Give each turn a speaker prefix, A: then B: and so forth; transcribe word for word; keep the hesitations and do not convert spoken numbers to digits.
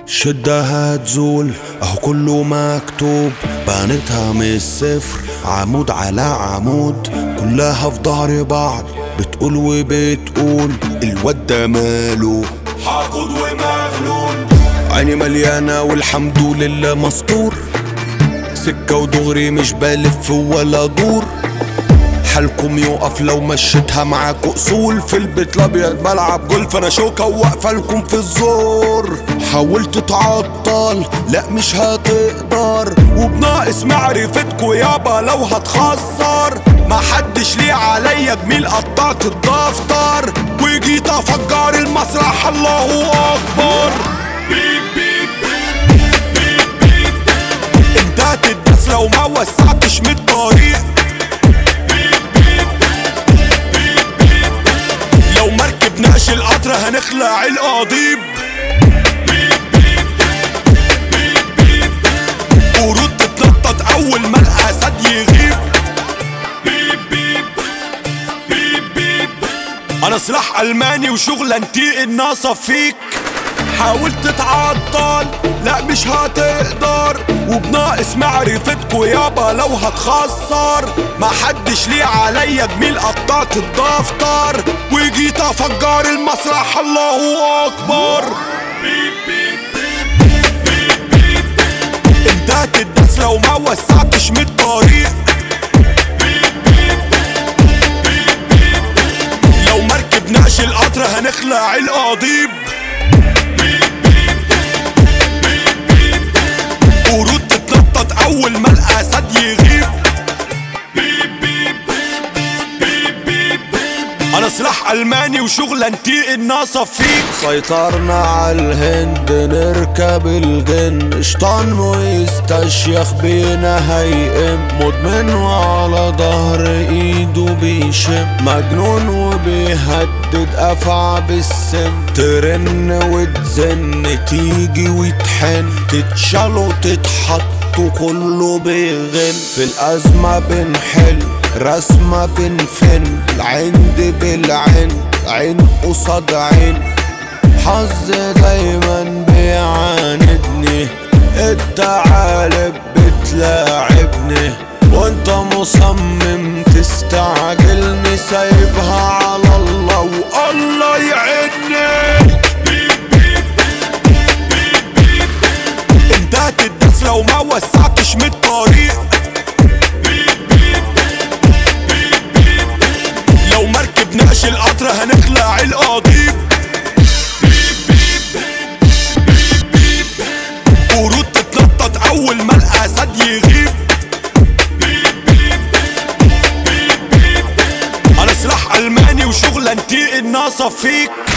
A: شدها هتزول اهو كله مكتوب، بنيتها من الصفر عمود على عمود، كلها في ظهر بعض بتقول وبتقول الواد ده ماله حاقد ومغلول. عيني مليانة والحمد لله مستور، سكة ودغري مش بلف ولا دور، حالكم يقف لو مشيتها معاكوا اصول. في البيت الابيض بلعب جولف انا شوكة وواقفة لكم في الزور. حاولت تعطل لا مش هتقدر، وبناقص معرفتكوا يابا لو هتخسر. محدش ليه عليا جميل قطعت الدفتر، وجيت افجر المسرح الله اكبر. بيب بيب بيب بيب انت هتدس لو ما وسعتش من الطريق. لو مركبناش القطر هنخلع القضيب. قرود تتنطط اول ما الاسد يغيب. انا سلاح الماني وشغلانتي الناصة فيك. حاولت تعطل لا مش هتقدر، وبناقص معرفتكوا يابا لو هتخسر. محدش ليه عليا جميل قطعت الدفتر، وجيت افجر المسرح الله اكبر. انت هتدس لو ما وسعتش من الطريق. لو مركبناش القطر هنخلع القضيب. قرود تتنطط اول ما الاسد يغيب. انا سلاح الماني وشغلانتي الناصة فيك. سيطرنا على الهند نركب الجن، شطان ويستشيخ بينا هيقم، مدمن وعلى ظهر ايده بيشم، مجنون وبيهدد افعى بالسم. ترن وتزن تيجي وتحن، تتشال وتتحط وكله بيغن. في الازمة بنحل رسمة بنفن، العند بالعين عين قصاد عين. حظ دايما بيعاندني، الثعالب بتلاعبني، وانت مصمم تستعجلني. سايبها على الله والله يعيني. انت هتدس لو ما وسعتش من الطريق. لو مركبناش القطر هنخلع القضيب. قرود تتنطط اول ما الاسد يغيب. انا سلاح الماني وشغلانتي الناصة فيك.